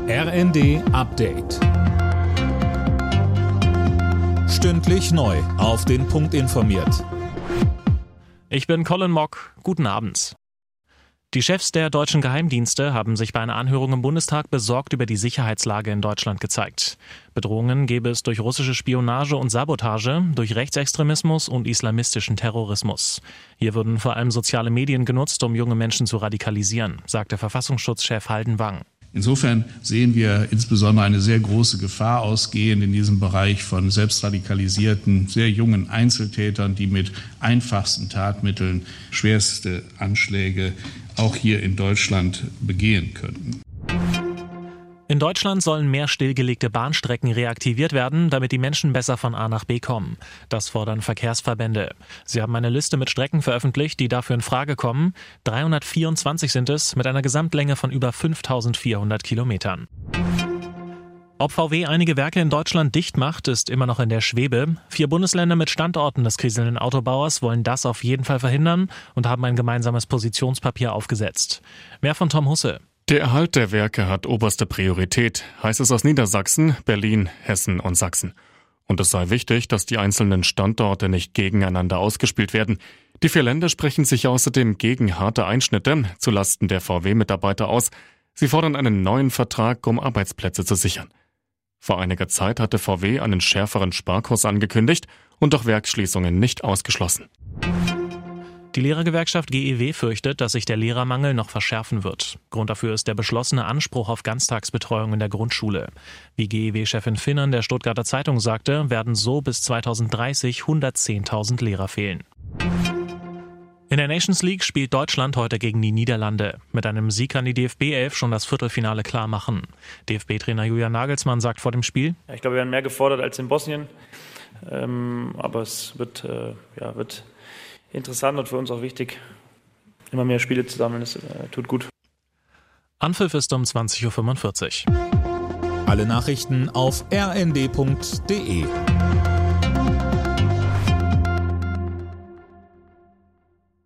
RND Update. Stündlich neu auf den Punkt informiert. Ich bin Colin Mock. Guten Abend. Die Chefs der deutschen Geheimdienste haben sich bei einer Anhörung im Bundestag besorgt über die Sicherheitslage in Deutschland gezeigt. Bedrohungen gäbe es durch russische Spionage und Sabotage, durch Rechtsextremismus und islamistischen Terrorismus. Hier würden vor allem soziale Medien genutzt, um junge Menschen zu radikalisieren, sagt der Verfassungsschutzchef Halden Wang. Insofern sehen wir insbesondere eine sehr große Gefahr ausgehend in diesem Bereich von selbstradikalisierten, sehr jungen Einzeltätern, die mit einfachsten Tatmitteln schwerste Anschläge auch hier in Deutschland begehen könnten. In Deutschland sollen mehr stillgelegte Bahnstrecken reaktiviert werden, damit die Menschen besser von A nach B kommen. Das fordern Verkehrsverbände. Sie haben eine Liste mit Strecken veröffentlicht, die dafür in Frage kommen. 324 sind es, mit einer Gesamtlänge von über 5.400 Kilometern. Ob VW einige Werke in Deutschland dicht macht, ist immer noch in der Schwebe. 4 Bundesländer mit Standorten des kriselnden Autobauers wollen das auf jeden Fall verhindern und haben ein gemeinsames Positionspapier aufgesetzt. Mehr von Tom Husse. Der Erhalt der Werke hat oberste Priorität, heißt es aus Niedersachsen, Berlin, Hessen und Sachsen. Und es sei wichtig, dass die einzelnen Standorte nicht gegeneinander ausgespielt werden. Die 4 Länder sprechen sich außerdem gegen harte Einschnitte zulasten der VW-Mitarbeiter aus. Sie fordern einen neuen Vertrag, um Arbeitsplätze zu sichern. Vor einiger Zeit hatte VW einen schärferen Sparkurs angekündigt und auch Werksschließungen nicht ausgeschlossen. Die Lehrergewerkschaft GEW fürchtet, dass sich der Lehrermangel noch verschärfen wird. Grund dafür ist der beschlossene Anspruch auf Ganztagsbetreuung in der Grundschule. Wie GEW-Chefin Finnern der Stuttgarter Zeitung sagte, werden so bis 2030 110.000 Lehrer fehlen. In der Nations League spielt Deutschland heute gegen die Niederlande. Mit einem Sieg kann die DFB-11 schon das Viertelfinale klar machen. DFB-Trainer Julian Nagelsmann sagt vor dem Spiel: Ich glaube, wir werden mehr gefordert als in Bosnien. Aber es wird interessant und für uns auch wichtig. Immer mehr Spiele zu sammeln, das tut gut. Anpfiff ist um 20.45 Uhr. Alle Nachrichten auf rnd.de.